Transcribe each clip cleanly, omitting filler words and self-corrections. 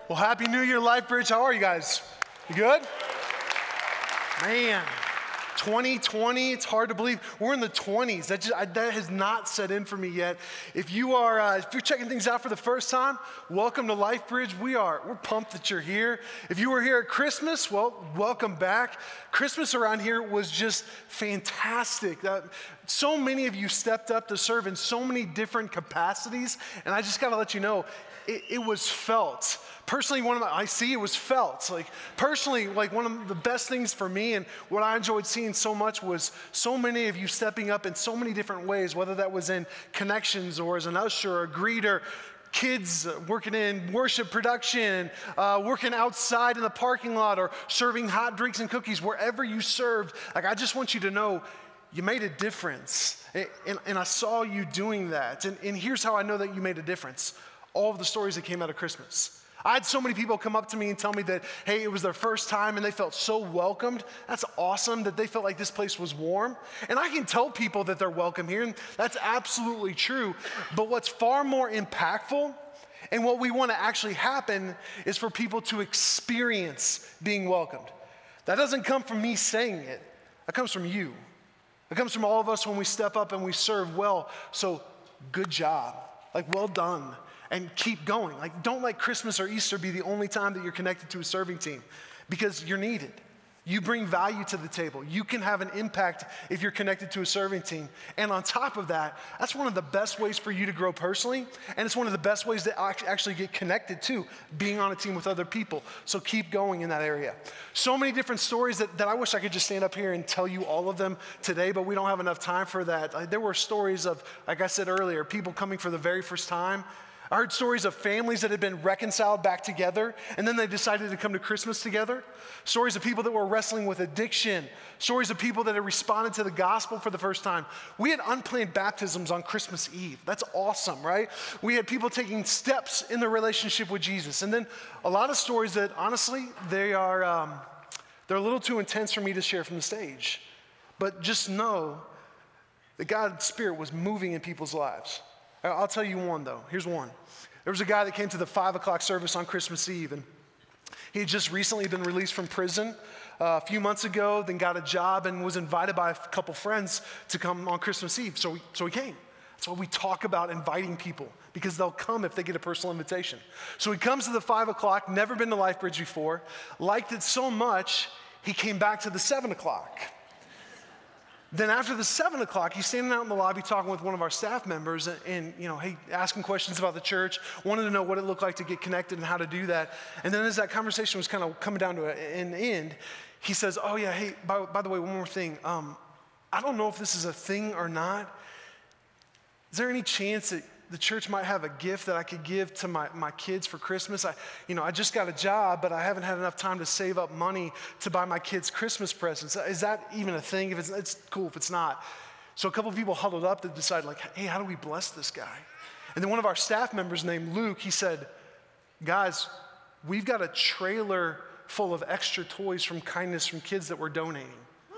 Well, Happy New Year, LifeBridge. How are you guys? You good? Man, 2020, it's hard to believe. We're in the 20s. That has not set in for me yet. If you're checking things out for the first time, welcome to LifeBridge. We're pumped that you're here. If you were here at Christmas, well, welcome back. Christmas around here was just fantastic. So many of you stepped up to serve in so many different capacities, and I just got to let you know, it was felt. Personally, it was felt. Personally, one of the best things for me and what I enjoyed seeing so much was so many of you stepping up in so many different ways, whether that was in connections or as an usher or a greeter, kids working in worship production, working outside in the parking lot or serving hot drinks and cookies, wherever you served. I just want you to know you made a difference. And I saw you doing that. And here's how I know that you made a difference. All of the stories that came out of Christmas. I had so many people come up to me and tell me that, hey, it was their first time and they felt so welcomed. That's awesome that they felt like this place was warm. And I can tell people that they're welcome here, and that's absolutely true. But what's far more impactful and what we want to actually happen is for people to experience being welcomed. That doesn't come from me saying it. That comes from you. It comes from all of us when we step up and we serve well. So good job. Well done. And keep going. Don't let Christmas or Easter be the only time that you're connected to a serving team, because you're needed. You bring value to the table. You can have an impact if you're connected to a serving team. And on top of that, that's one of the best ways for you to grow personally, and it's one of the best ways to actually get connected to being on a team with other people. So keep going in that area. So many different stories that I wish I could just stand up here and tell you all of them today, but we don't have enough time for that. There were stories of, like I said earlier, people coming for the very first time. I heard stories of families that had been reconciled back together, and then they decided to come to Christmas together. Stories of people that were wrestling with addiction. Stories of people that had responded to the gospel for the first time. We had unplanned baptisms on Christmas Eve. That's awesome, right? We had people taking steps in their relationship with Jesus. And then a lot of stories that, honestly, they're a little too intense for me to share from the stage. But just know that God's Spirit was moving in people's lives. I'll tell you one, though. Here's one. There was a guy that came to the 5 o'clock service on Christmas Eve, and he had just recently been released from prison a few months ago, then got a job and was invited by a couple friends to come on Christmas Eve. So he came. That's why we talk about inviting people, because they'll come if they get a personal invitation. So he comes to the 5 o'clock, never been to LifeBridge before, liked it so much, he came back to the 7 o'clock. Then after the 7 o'clock, he's standing out in the lobby talking with one of our staff members and hey, asking questions about the church, wanted to know what it looked like to get connected and how to do that. And then as that conversation was kind of coming down to an end, he says, oh yeah, hey, by the way, one more thing. I don't know if this is a thing or not. Is there any chance that the church might have a gift that I could give to my kids for Christmas? I just got a job, but I haven't had enough time to save up money to buy my kids Christmas presents. Is that even a thing? If it's cool if it's not. So a couple of people huddled up to decide, hey, how do we bless this guy? And then one of our staff members named Luke, he said, guys, we've got a trailer full of extra toys from kindness from kids that we're donating.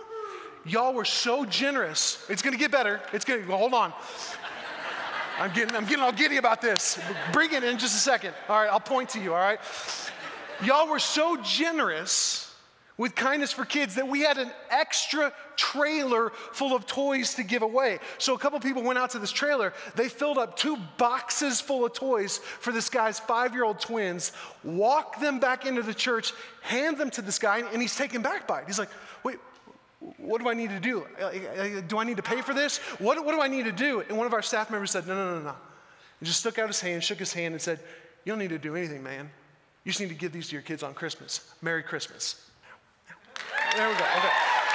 Y'all were so generous. It's gonna get better. Hold on. I'm getting all giddy about this. Bring it in just a second. All right, I'll point to you, all right? Y'all were so generous with kindness for kids that we had an extra trailer full of toys to give away. So a couple people went out to this trailer. They filled up 2 boxes full of toys for this guy's 5-year-old twins, walked them back into the church, hand them to this guy, and he's taken back by it. He's like, wait, what do I need to do? Do I need to pay for this? What do I need to do? And one of our staff members said, no. And just stuck out his hand, shook his hand and said, you don't need to do anything, man. You just need to give these to your kids on Christmas. Merry Christmas. There we go. Okay.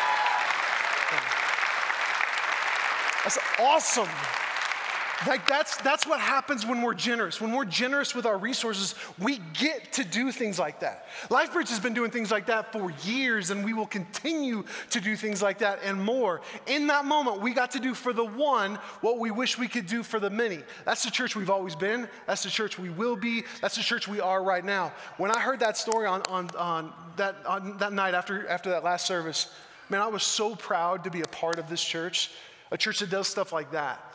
That's awesome. That's what happens when we're generous. When we're generous with our resources, we get to do things like that. LifeBridge has been doing things like that for years, and we will continue to do things like that and more. In that moment, we got to do for the one what we wish we could do for the many. That's the church we've always been. That's the church we will be. That's the church we are right now. When I heard that story on that night after that last service, man, I was so proud to be a part of this church, a church that does stuff like that.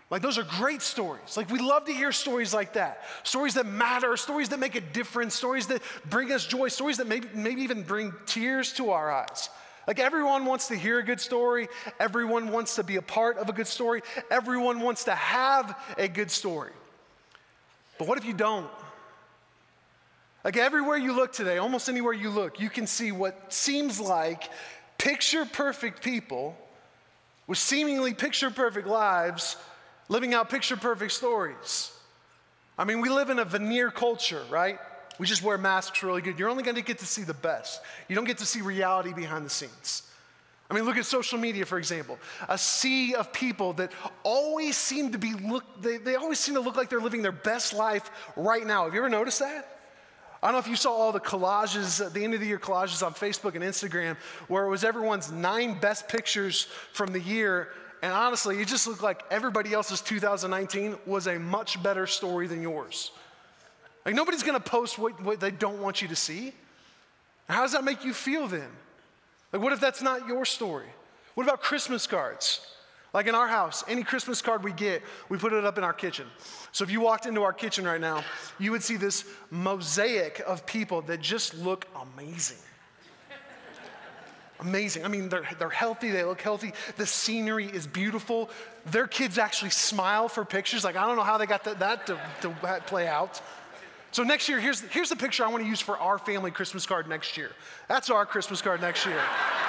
Like those are great stories. Like we love to hear stories like that. Stories that matter, stories that make a difference, stories that bring us joy, stories that maybe even bring tears to our eyes. Like everyone wants to hear a good story. Everyone wants to be a part of a good story. Everyone wants to have a good story. But what if you don't? Like everywhere you look today, almost anywhere you look, you can see what seems like picture-perfect people with seemingly picture-perfect lives living out picture-perfect stories. I mean, we live in a veneer culture, right? We just wear masks really good. You're only going to get to see the best. You don't get to see reality behind the scenes. I mean, look at social media, for example. A sea of people that always seem to they always seem to look like they're living their best life right now. Have you ever noticed that? I don't know if you saw all the collages, at the end of the year collages on Facebook and Instagram, where it was everyone's 9 best pictures from the year. And honestly, it just looked like everybody else's 2019 was a much better story than yours. Like nobody's gonna post what they don't want you to see. How does that make you feel then? Like what if that's not your story? What about Christmas cards? Like in our house, any Christmas card we get, we put it up in our kitchen. So if you walked into our kitchen right now, you would see this mosaic of people that just look amazing. Amazing. I mean, they're healthy, they look healthy, the scenery is beautiful. Their kids actually smile for pictures. Like, I don't know how they got that to play out. So next year, here's the picture I want to use for our family Christmas card next year. That's our Christmas card next year.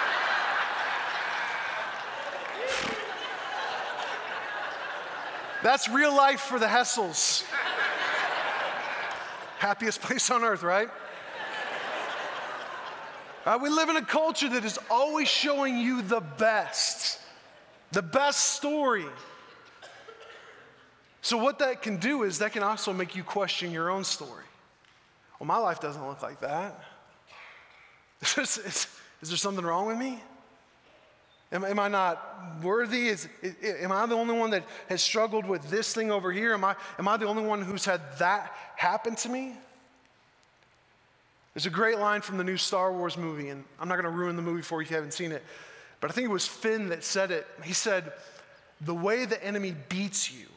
That's real life for the Hessels. Happiest place on earth, right? We live in a culture that is always showing you the best story. So what that can do is that can also make you question your own story. Well, my life doesn't look like that. Is there something wrong with me? Am I not worthy? Am I the only one that has struggled with this thing over here? Am I the only one who's had that happen to me? There's a great line from the new Star Wars movie, and I'm not going to ruin the movie for you if you haven't seen it, but I think it was Finn that said it. He said, "The way the enemy beats you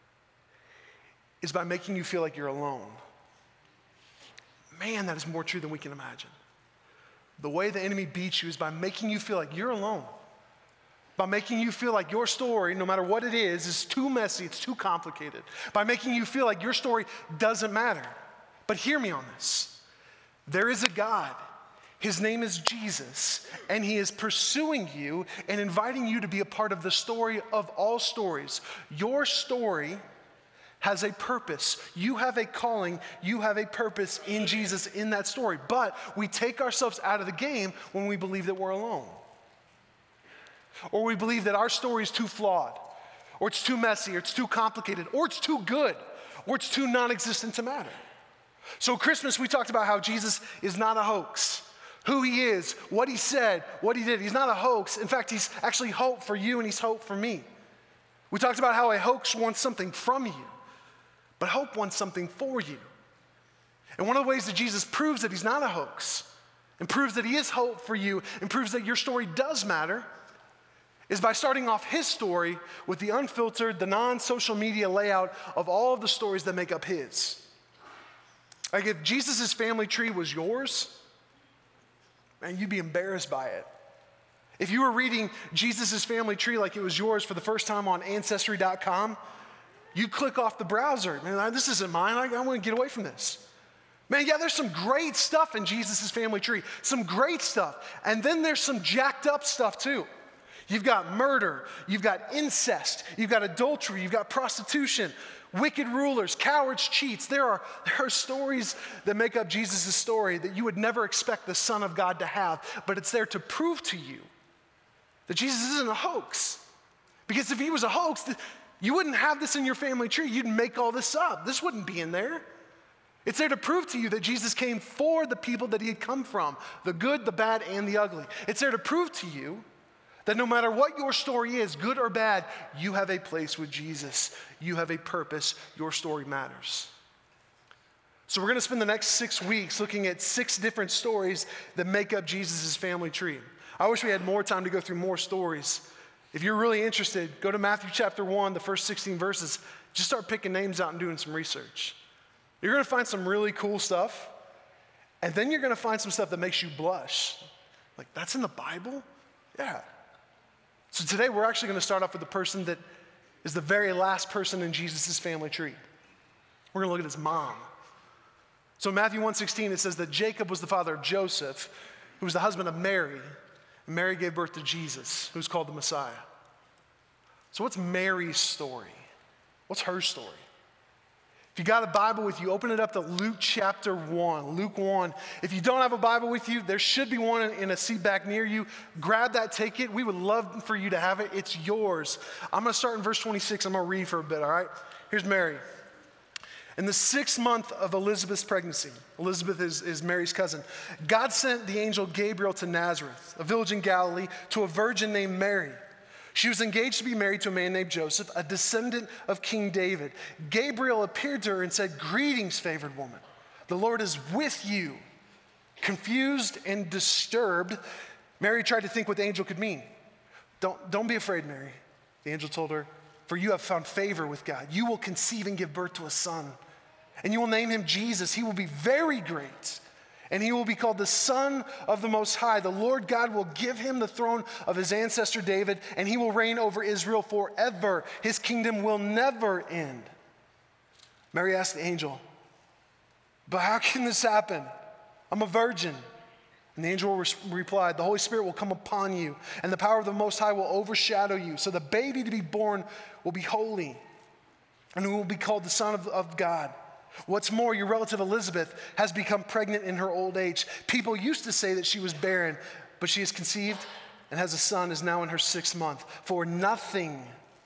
is by making you feel like you're alone." Man, that is more true than we can imagine. The way the enemy beats you is by making you feel like you're alone, by making you feel like your story, no matter what it is too messy, it's too complicated, by making you feel like your story doesn't matter. But hear me on this. There is a God. His name is Jesus, and he is pursuing you and inviting you to be a part of the story of all stories. Your story has a purpose. You have a calling. You have a purpose in Jesus in that story. But we take ourselves out of the game when we believe that we're alone. Or we believe that our story is too flawed, or it's too messy, or it's too complicated, or it's too good, or it's too non-existent to matter. So Christmas, we talked about how Jesus is not a hoax. Who he is, what he said, what he did. He's not a hoax. In fact, he's actually hope for you and he's hope for me. We talked about how a hoax wants something from you, but hope wants something for you. And one of the ways that Jesus proves that he's not a hoax and proves that he is hope for you and proves that your story does matter is by starting off his story with the unfiltered, the non-social media layout of all of the stories that make up his. Like if Jesus' family tree was yours, man, you'd be embarrassed by it. If you were reading Jesus' family tree like it was yours for the first time on Ancestry.com, you'd click off the browser. Man, this isn't mine. I want to get away from this. Man, yeah, there's some great stuff in Jesus' family tree. Some great stuff. And then there's some jacked up stuff too. You've got murder. You've got incest. You've got adultery. You've got prostitution. Wicked rulers, cowards, cheats. There are stories that make up Jesus' story that you would never expect the Son of God to have, but it's there to prove to you that Jesus isn't a hoax. Because if he was a hoax, you wouldn't have this in your family tree. You'd make all this up. This wouldn't be in there. It's there to prove to you that Jesus came for the people that he had come from, the good, the bad, and the ugly. It's there to prove to you that no matter what your story is, good or bad, you have a place with Jesus. You have a purpose. Your story matters. So we're going to spend the next 6 weeks looking at 6 different stories that make up Jesus' family tree. I wish we had more time to go through more stories. If you're really interested, go to Matthew chapter 1, the first 16 verses. Just start picking names out and doing some research. You're going to find some really cool stuff, and then you're going to find some stuff that makes you blush. Like, that's in the Bible? Yeah. So today we're actually going to start off with the person that is the very last person in Jesus' family tree. We're going to look at his mom. So in Matthew 1:16, it says that Jacob was the father of Joseph, who was the husband of Mary. And Mary gave birth to Jesus, who's called the Messiah. So what's Mary's story? What's her story? If you got a Bible with you, open it up to Luke chapter 1. Luke 1. If you don't have a Bible with you, there should be one in a seat back near you. Grab that, take it. We would love for you to have it. It's yours. I'm going to start in verse 26. I'm going to read for a bit, all right? Here's Mary. In the 6th month of Elizabeth's pregnancy, Elizabeth is Mary's cousin, God sent the angel Gabriel to Nazareth, a village in Galilee, to a virgin named Mary. She was engaged to be married to a man named Joseph, a descendant of King David. Gabriel appeared to her and said, "Greetings, favored woman. The Lord is with you." Confused and disturbed, Mary tried to think what the angel could mean. Don't be afraid, Mary, the angel told her, "for you have found favor with God. You will conceive and give birth to a son, and you will name him Jesus. He will be very great, and he will be called the Son of the Most High. The Lord God will give him the throne of his ancestor David, and he will reign over Israel forever. His kingdom will never end." Mary asked the angel, "But how can this happen? I'm a virgin." And the angel replied, "The Holy Spirit will come upon you, and the power of the Most High will overshadow you. So the baby to be born will be holy, and he will be called the Son of God. What's more, your relative Elizabeth has become pregnant in her old age. People used to say that she was barren, but she has conceived and has a son, is now in her 6th month. For nothing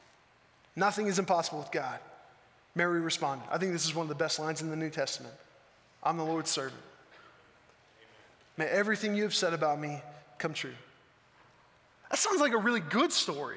is impossible with God." Mary responded. I think this is one of the best lines in the New Testament. "I'm the Lord's servant. May everything you have said about me come true." That sounds like a really good story.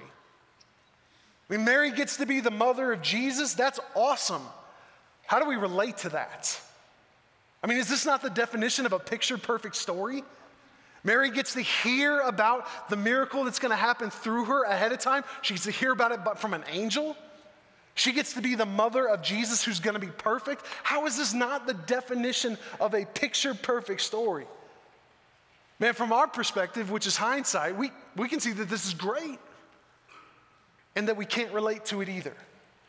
I mean, Mary gets to be the mother of Jesus. That's awesome. How do we relate to that? I mean, is this not the definition of a picture-perfect story? Mary gets to hear about the miracle that's going to happen through her ahead of time. She gets to hear about it from an angel. She gets to be the mother of Jesus who's going to be perfect. How is this not the definition of a picture-perfect story? Man, from our perspective, which is hindsight, we can see that this is great and that we can't relate to it either.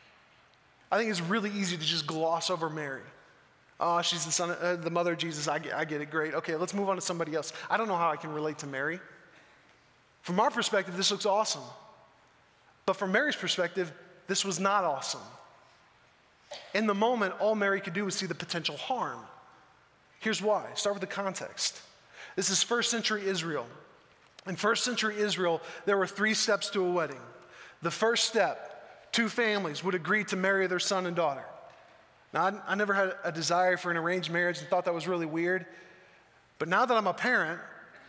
I think it's really easy to just gloss over Mary. Oh, she's the mother of Jesus. I get it. Great. Okay, let's move on to somebody else. I don't know how I can relate to Mary. From our perspective, this looks awesome. But from Mary's perspective, this was not awesome. In the moment, all Mary could do was see the potential harm. Here's why. Start with the context. This is 1st century Israel. In 1st century Israel, there were 3 steps to a wedding. The first step, 2 families would agree to marry their son and daughter. Now, I never had a desire for an arranged marriage and thought that was really weird. But now that I'm a parent,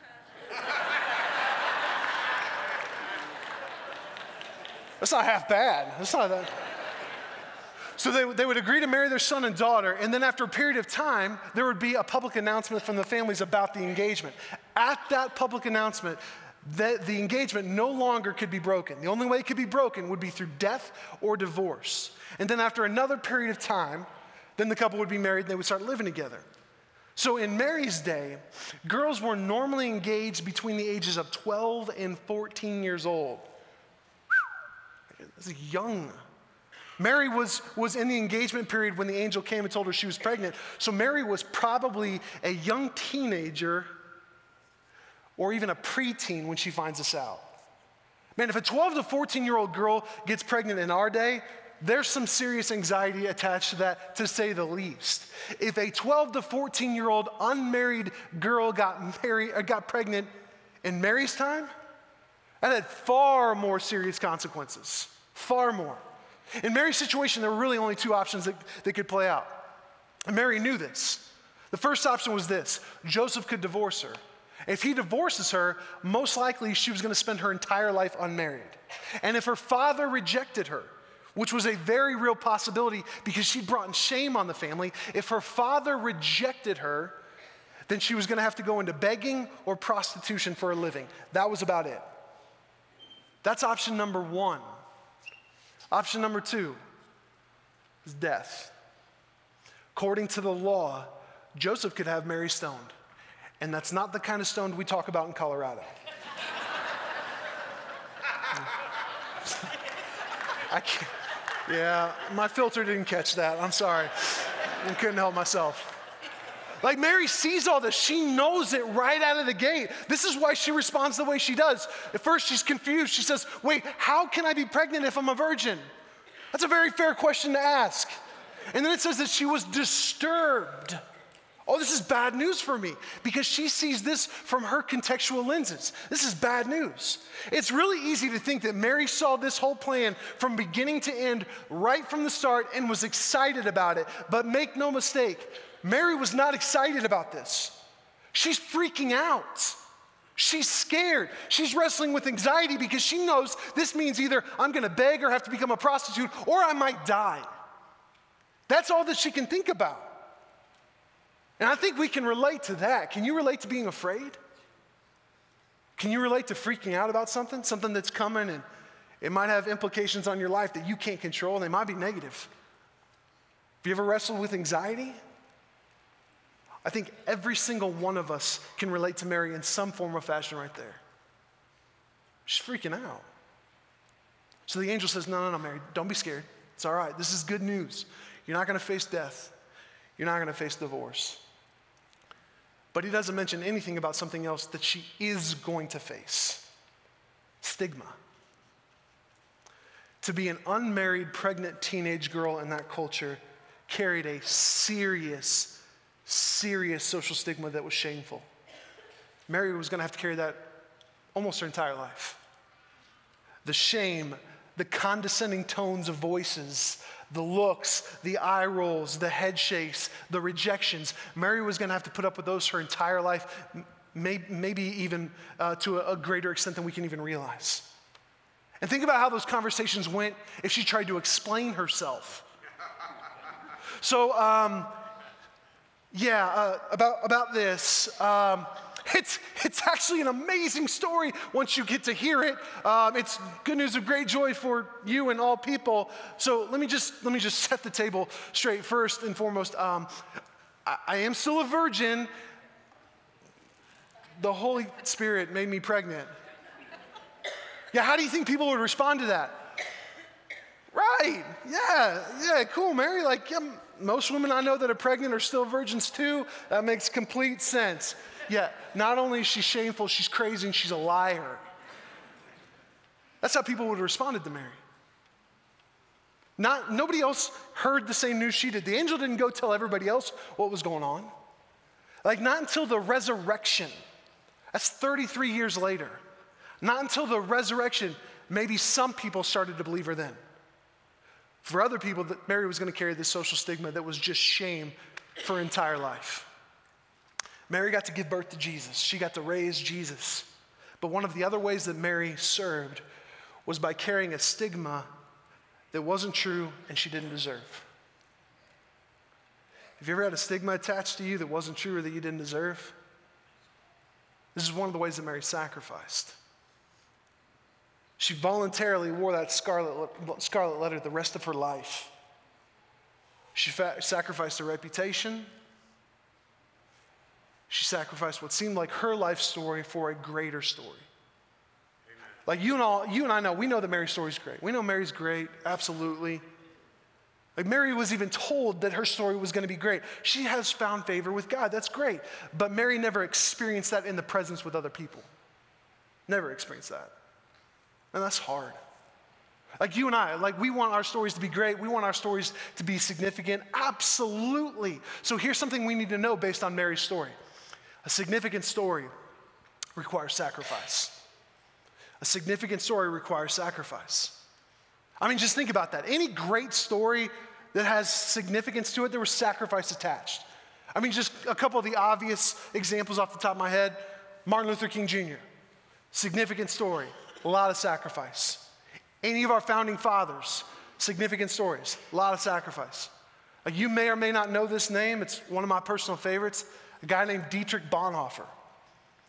that's not half bad. That's not that. So they would agree to marry their son and daughter, and then after a period of time, there would be a public announcement from the families about the engagement. At that public announcement, the engagement no longer could be broken. The only way it could be broken would be through death or divorce. And then after another period of time, then the couple would be married and they would start living together. So in Mary's day, girls were normally engaged between the ages of 12 and 14 years old. That's young. Mary was in the engagement period when the angel came and told her she was pregnant. So Mary was probably a young teenager or even a preteen when she finds this out. Man, if a 12 to 14-year-old girl gets pregnant in our day, there's some serious anxiety attached to that, to say the least. If a 12 to 14-year-old unmarried girl got pregnant in Mary's time, that had far more serious consequences, far more. In Mary's situation, there were really only 2 options that could play out. And Mary knew this. The first option was this: Joseph could divorce her. If he divorces her, most likely she was going to spend her entire life unmarried. And if her father rejected her, which was a very real possibility because she'd brought shame on the family, if her father rejected her, then she was going to have to go into begging or prostitution for a living. That was about it. That's option number one. Option number two is death. According to the law, Joseph could have Mary stoned. And that's not the kind of stoned we talk about in Colorado. I can't. Yeah, my filter didn't catch that. I'm sorry. I couldn't help myself. Like Mary sees all this. She knows it right out of the gate. This is why she responds the way she does. At first, she's confused. She says, wait, how can I be pregnant if I'm a virgin? That's a very fair question to ask. And then it says that she was disturbed. Oh, this is bad news for me because she sees this from her contextual lenses. This is bad news. It's really easy to think that Mary saw this whole plan from beginning to end right from the start and was excited about it. But make no mistake, Mary was not excited about this. She's freaking out. She's scared. She's wrestling with anxiety because she knows this means either I'm going to beg or have to become a prostitute or I might die. That's all that she can think about. And I think we can relate to that. Can you relate to being afraid? Can you relate to freaking out about something that's coming and it might have implications on your life that you can't control and they might be negative? Have you ever wrestled with anxiety? I think every single one of us can relate to Mary in some form or fashion right there. She's freaking out. So the angel says, no, Mary, don't be scared. It's all right. This is good news. You're not going to face death. You're not going to face divorce. But he doesn't mention anything about something else that she is going to face. Stigma. To be an unmarried, pregnant teenage girl in that culture carried a serious social stigma that was shameful. Mary was going to have to carry that almost her entire life. The shame, the condescending tones of voices, the looks, the eye rolls, the head shakes, the rejections. Mary was going to have to put up with those her entire life, maybe even to a greater extent than we can even realize. And think about how those conversations went if she tried to explain herself. So, about this. It's actually an amazing story once you get to hear it. It's good news of great joy for you and all people. So let me just set the table straight. First and foremost, I am still a virgin. The Holy Spirit made me pregnant. Yeah, how do you think people would respond to that? Right, yeah, cool, Mary. Like, yeah, most women I know that are pregnant are still virgins too. That makes complete sense. Yeah, not only is she shameful, she's crazy and she's a liar. That's how people would have responded to Mary. Nobody else heard the same news she did. The angel didn't go tell everybody else what was going on. Like, not until the resurrection. That's 33 years later. Not until the resurrection, maybe some people started to believe her then. For other people, that Mary was going to carry this social stigma that was just shame for her entire life. Mary got to give birth to Jesus. She got to raise Jesus. But one of the other ways that Mary served was by carrying a stigma that wasn't true and she didn't deserve. Have you ever had a stigma attached to you that wasn't true or that you didn't deserve? This is one of the ways that Mary sacrificed. She voluntarily wore that scarlet letter the rest of her life. She sacrificed her reputation. She sacrificed what seemed like her life story for a greater story. Amen. Like you and I know, we know that Mary's story is great. We know Mary's great, absolutely. Like Mary was even told that her story was going to be great. She has found favor with God, that's great. But Mary never experienced that in the presence with other people. Never experienced that. And that's hard. Like you and I, like we want our stories to be great. We want our stories to be significant. Absolutely. So here's something we need to know based on Mary's story. A significant story requires sacrifice. A significant story requires sacrifice. I mean, just think about that. Any great story that has significance to it, there was sacrifice attached. I mean, just a couple of the obvious examples off the top of my head. Martin Luther King Jr., significant story, a lot of sacrifice. Any of our founding fathers, significant stories, a lot of sacrifice. You may or may not know this name. It's one of my personal favorites, a guy named Dietrich Bonhoeffer.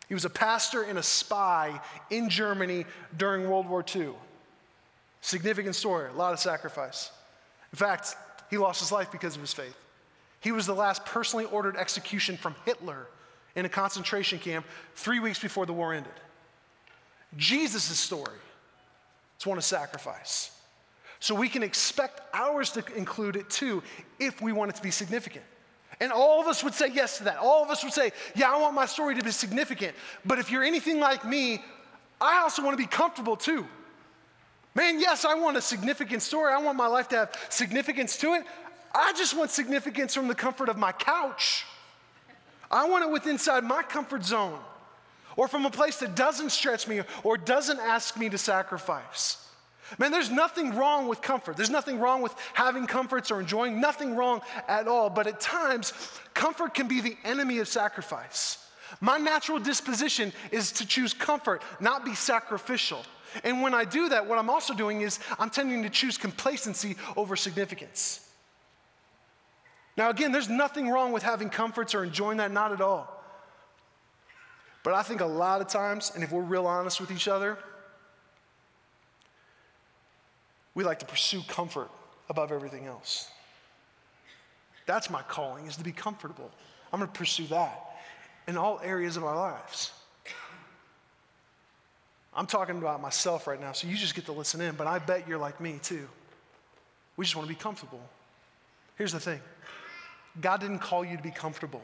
He was a pastor and a spy in Germany during World War II. Significant story, a lot of sacrifice. In fact, he lost his life because of his faith. He was the last personally ordered execution from Hitler in a concentration camp 3 weeks before the war ended. Jesus' story is one of sacrifice. So we can expect ours to include it too if we want it to be significant. And all of us would say yes to that. All of us would say, yeah, I want my story to be significant. But if you're anything like me, I also want to be comfortable too. Man, yes, I want a significant story. I want my life to have significance to it. I just want significance from the comfort of my couch. I want it within inside my comfort zone, or from a place that doesn't stretch me or doesn't ask me to sacrifice. Man, there's nothing wrong with comfort. There's nothing wrong with having comforts or enjoying, nothing wrong at all. But at times, comfort can be the enemy of sacrifice. My natural disposition is to choose comfort, not be sacrificial. And when I do that, what I'm also doing is I'm tending to choose complacency over significance. Now again, there's nothing wrong with having comforts or enjoying that, not at all. But I think a lot of times, and if we're real honest with each other, we like to pursue comfort above everything else. That's my calling, is to be comfortable. I'm going to pursue that in all areas of our lives. I'm talking about myself right now, so you just get to listen in, but I bet you're like me too. We just want to be comfortable. Here's the thing. God didn't call you to be comfortable.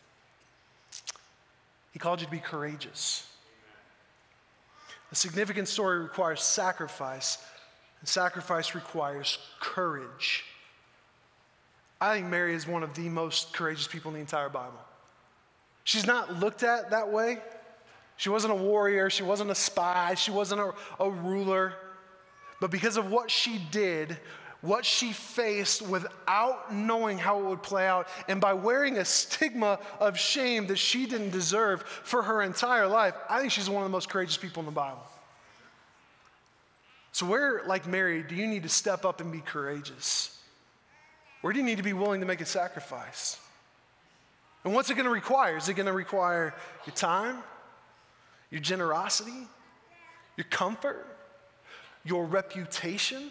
He called you to be courageous. A significant story requires sacrifice, and sacrifice requires courage. I think Mary is one of the most courageous people in the entire Bible. She's not looked at that way. She wasn't a warrior. She wasn't a spy. She wasn't a ruler. But because of what she did, what she faced without knowing how it would play out, and by wearing a stigma of shame that she didn't deserve for her entire life, I think she's one of the most courageous people in the Bible. So where, like Mary, do you need to step up and be courageous? Where do you need to be willing to make a sacrifice? And what's it going to require? Is it going to require your time, your generosity, your comfort, your reputation?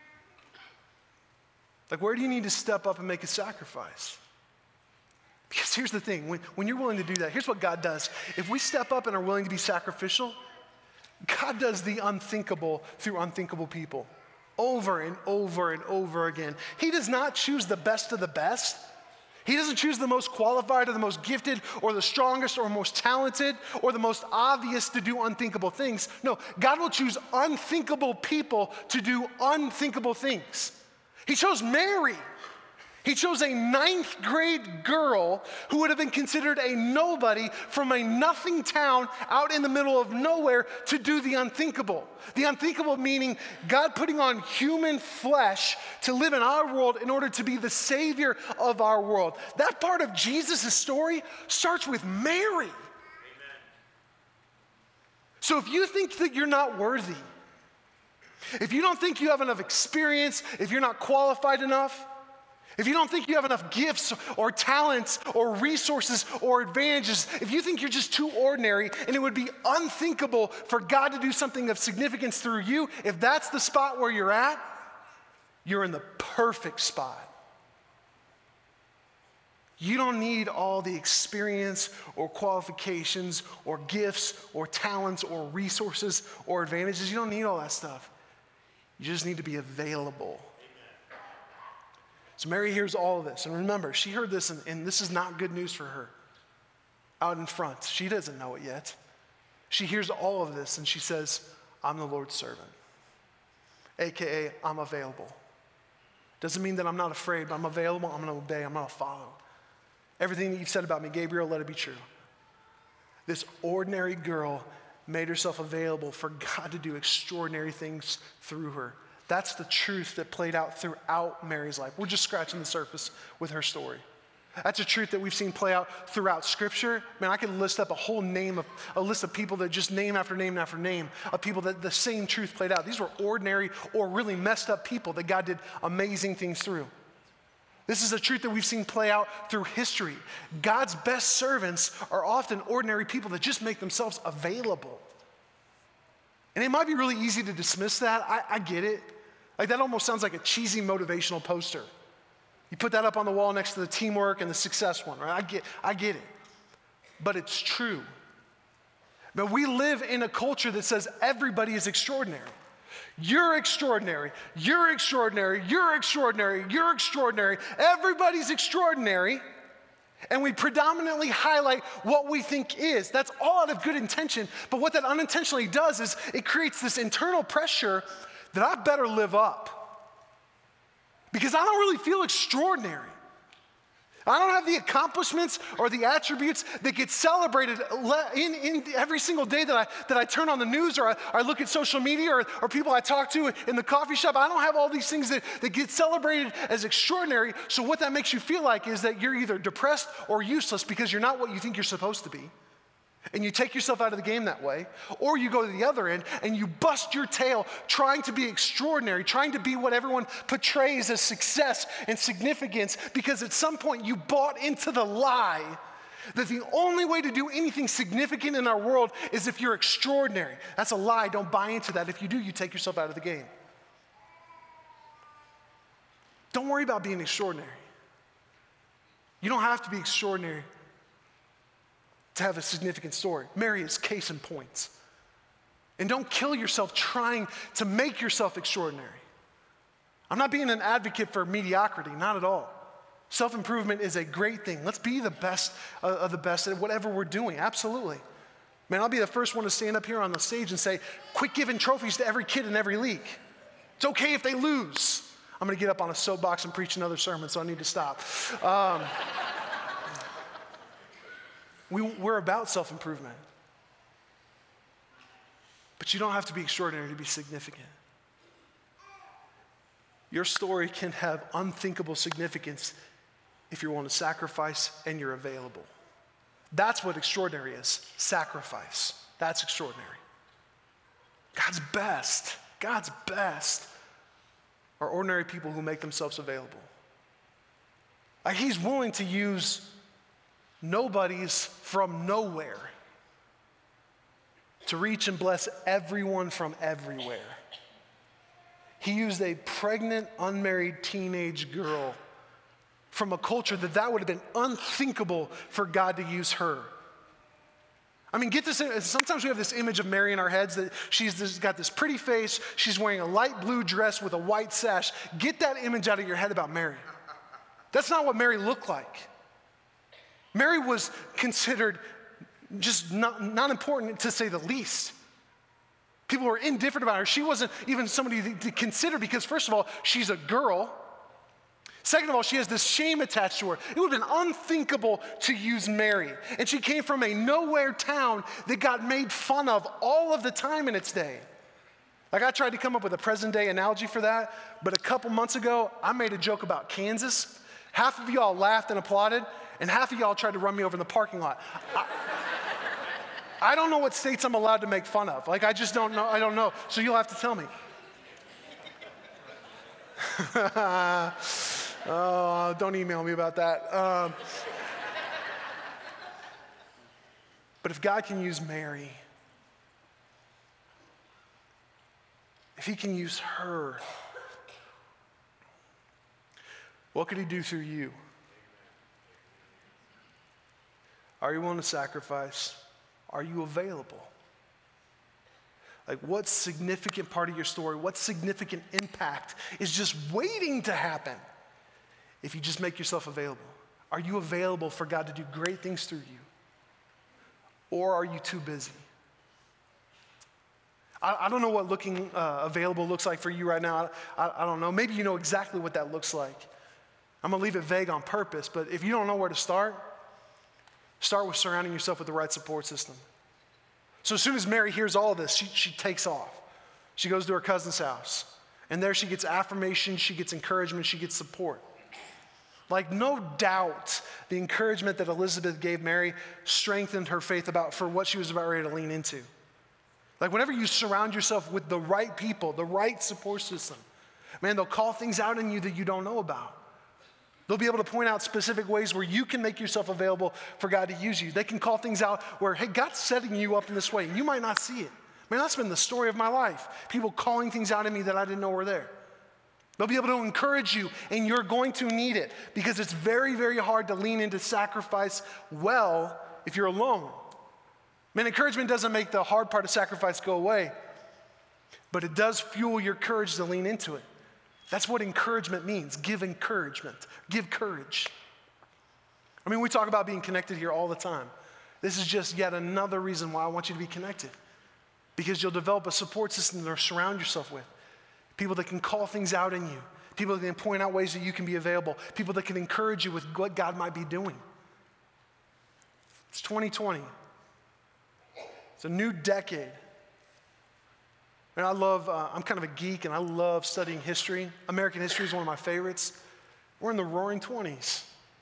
Like, where do you need to step up and make a sacrifice? Because here's the thing, when you're willing to do that, here's what God does. If we step up and are willing to be sacrificial, God does the unthinkable through unthinkable people over and over and over again. He does not choose the best of the best. He doesn't choose the most qualified or the most gifted or the strongest or most talented or the most obvious to do unthinkable things. No, God will choose unthinkable people to do unthinkable things. He chose Mary. He chose a 9th grade girl who would have been considered a nobody from a nothing town out in the middle of nowhere to do the unthinkable. The unthinkable meaning God putting on human flesh to live in our world in order to be the Savior of our world. That part of Jesus' story starts with Mary. Amen. So if you think that you're not worthy, if you don't think you have enough experience, if you're not qualified enough, if you don't think you have enough gifts or talents or resources or advantages, if you think you're just too ordinary and it would be unthinkable for God to do something of significance through you, if that's the spot where you're at, you're in the perfect spot. You don't need all the experience or qualifications or gifts or talents or resources or advantages. You don't need all that stuff. You just need to be available. So Mary hears all of this. And remember, she heard this, and this is not good news for her. Out in front. She doesn't know it yet. She hears all of this, and she says, I'm the Lord's servant. AKA, I'm available. Doesn't mean that I'm not afraid, but I'm available, I'm going to obey, I'm going to follow. Everything that you've said about me, Gabriel, let it be true. This ordinary girl made herself available for God to do extraordinary things through her. That's the truth that played out throughout Mary's life. We're just scratching the surface with her story. That's a truth that we've seen play out throughout Scripture. Man, I could list up a list of people that just name after name after name of people that the same truth played out. These were ordinary or really messed up people that God did amazing things through. This is a truth that we've seen play out through history. God's best servants are often ordinary people that just make themselves available. And it might be really easy to dismiss that. I get it. Like that almost sounds like a cheesy motivational poster. You put that up on the wall next to the teamwork and the success one, right? I get it. But it's true. But we live in a culture that says everybody is extraordinary. You're extraordinary. You're extraordinary. You're extraordinary. You're extraordinary. Everybody's extraordinary. And we predominantly highlight what we think is. That's all out of good intention. But what that unintentionally does is it creates this internal pressure that I better live up. Because I don't really feel extraordinary. I don't have the accomplishments or the attributes that get celebrated in every single day that I turn on the news or I look at social media or people I talk to in the coffee shop. I don't have all these things that get celebrated as extraordinary. So what that makes you feel like is that you're either depressed or useless because you're not what you think you're supposed to be. And you take yourself out of the game that way, or you go to the other end and you bust your tail trying to be extraordinary, trying to be what everyone portrays as success and significance, because at some point you bought into the lie that the only way to do anything significant in our world is if you're extraordinary. That's a lie. Don't buy into that. If you do, you take yourself out of the game. Don't worry about being extraordinary. You don't have to be extraordinary to have a significant story. Mary is case in point. And don't kill yourself trying to make yourself extraordinary. I'm not being an advocate for mediocrity, not at all. Self-improvement is a great thing. Let's be the best of the best at whatever we're doing, absolutely. Man, I'll be the first one to stand up here on the stage and say, quit giving trophies to every kid in every league. It's okay if they lose. I'm gonna get up on a soapbox and preach another sermon, so I need to stop. We're about self-improvement. But you don't have to be extraordinary to be significant. Your story can have unthinkable significance if you're willing to sacrifice and you're available. That's what extraordinary is, sacrifice. That's extraordinary. God's best are ordinary people who make themselves available. Like he's willing to use nobodies from nowhere to reach and bless everyone from everywhere. He used a pregnant, unmarried teenage girl from a culture that would have been unthinkable for God to use her. I mean, get this, sometimes we have this image of Mary in our heads that she's got this pretty face, she's wearing a light blue dress with a white sash. Get that image out of your head about Mary. That's not what Mary looked like. Mary was considered just not important, to say the least. People were indifferent about her. She wasn't even somebody to consider because, first of all, she's a girl. Second of all, she has this shame attached to her. It would have been unthinkable to use Mary. And she came from a nowhere town that got made fun of all of the time in its day. Like I tried to come up with a present day analogy for that, but a couple months ago, I made a joke about Kansas. Half of y'all laughed and applauded, and half of y'all tried to run me over in the parking lot. I don't know what states I'm allowed to make fun of. Like, I just don't know. I don't know. So you'll have to tell me. Oh, don't email me about that. But if God can use Mary, if he can use her, what could he do through you? Are you willing to sacrifice? Are you available? Like, what significant part of your story, what significant impact is just waiting to happen if you just make yourself available? Are you available for God to do great things through you? Or are you too busy? I don't know what looking available looks like for you right now. I don't know. Maybe you know exactly what that looks like. I'm going to leave it vague on purpose, but if you don't know where to start with surrounding yourself with the right support system. So as soon as Mary hears all of this, she takes off. She goes to her cousin's house. And there she gets affirmation, she gets encouragement, she gets support. Like, no doubt the encouragement that Elizabeth gave Mary strengthened her faith for what she was about ready to lean into. Like, whenever you surround yourself with the right people, the right support system, man, they'll call things out in you that you don't know about. They'll be able to point out specific ways where you can make yourself available for God to use you. They can call things out where, hey, God's setting you up in this way, and you might not see it. Man, that's been the story of my life. People calling things out in me that I didn't know were there. They'll be able to encourage you, and you're going to need it because it's very, very hard to lean into sacrifice well if you're alone. Man, encouragement doesn't make the hard part of sacrifice go away, but it does fuel your courage to lean into it. That's what encouragement means. Give encouragement. Give courage. I mean, we talk about being connected here all the time. This is just yet another reason why I want you to be connected, because you'll develop a support system to surround yourself with. People that can call things out in you. People that can point out ways that you can be available. People that can encourage you with what God might be doing. It's 2020. It's a new decade. And I'm kind of a geek and I love studying history. American history is one of my favorites. We're in the roaring 20s.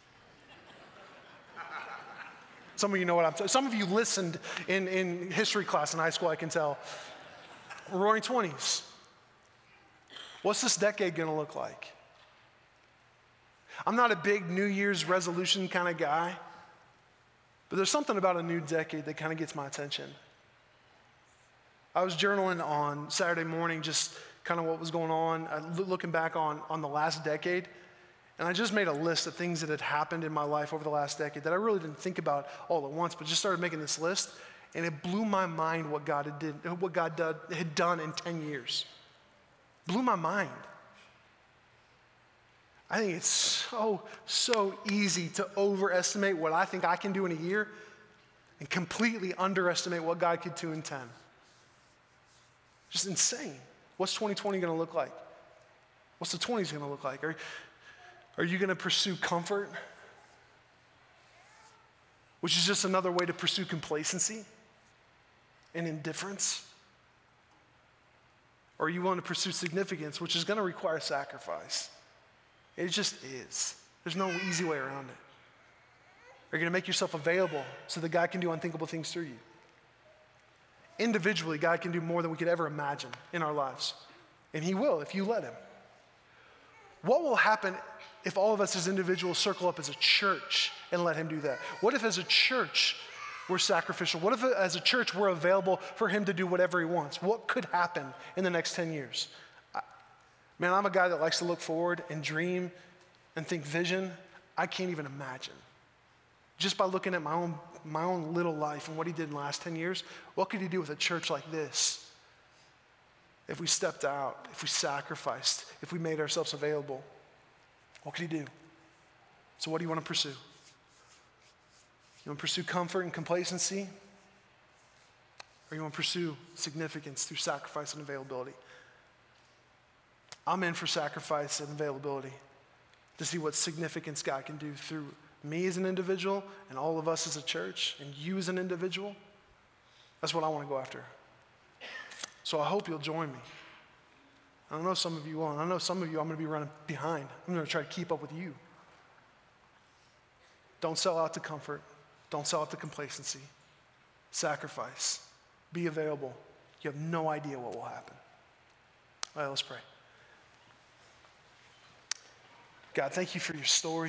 Some of you know what I'm talking about. Some of you listened in history class in high school, I can tell. Roaring 20s. What's this decade going to look like? I'm not a big New Year's resolution kind of guy, but there's something about a new decade that kind of gets my attention. I was journaling on Saturday morning, just kind of what was going on, looking back on the last decade, and I just made a list of things that had happened in my life over the last decade that I really didn't think about all at once, but just started making this list, and it blew my mind what God had done in 10 years. Blew my mind. I think it's so easy to overestimate what I think I can do in a year and completely underestimate what God could do in 10. Just insane. What's 2020 going to look like? What's the 20s going to look like? Are you going to pursue comfort, which is just another way to pursue complacency and indifference? Or are you willing to pursue significance, which is going to require sacrifice? It just is. There's no easy way around it. Are you going to make yourself available so that God can do unthinkable things through you? Individually, God can do more than we could ever imagine in our lives. And He will if you let Him. What will happen if all of us as individuals circle up as a church and let Him do that? What if as a church we're sacrificial? What if as a church we're available for Him to do whatever He wants? What could happen in the next 10 years? Man, I'm a guy that likes to look forward and dream and think vision. I can't even imagine. Just by looking at my own little life and what He did in the last 10 years, what could He do with a church like this? If we stepped out, if we sacrificed, if we made ourselves available, what could He do? So what do you want to pursue? You want to pursue comfort and complacency? Or you want to pursue significance through sacrifice and availability? I'm in for sacrifice and availability to see what significance God can do through me as an individual and all of us as a church and you as an individual. That's what I want to go after. So I hope you'll join me. I know some of you will, and I know some of you I'm going to be running behind. I'm going to try to keep up with you. Don't sell out to comfort. Don't sell out to complacency. Sacrifice. Be available. You have no idea what will happen. All right, let's pray. God, thank you for your story.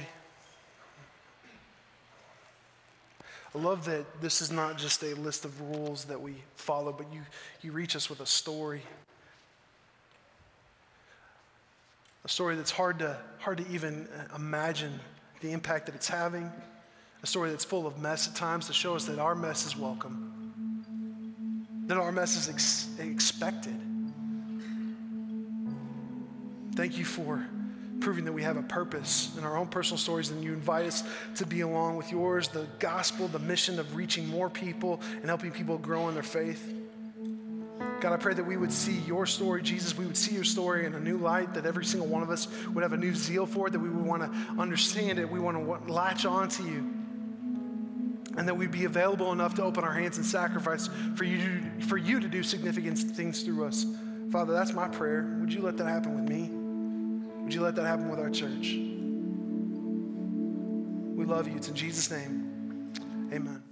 I love that this is not just a list of rules that we follow, but you reach us with a story. A story that's hard to even imagine the impact that it's having. A story that's full of mess at times to show us that our mess is welcome. That our mess is expected. Thank you for proving that we have a purpose in our own personal stories, and you invite us to be along with yours, the gospel, the mission of reaching more people and helping people grow in their faith. God, I pray that we would see your story, Jesus, we would see your story in a new light, that every single one of us would have a new zeal for it, that we would want to understand it, we want to latch on to you, and that we'd be available enough to open our hands and sacrifice for you to do significant things through us. Father, that's my prayer. Would you let that happen with me? Would you let that happen with our church? We love you. It's in Jesus' name. Amen.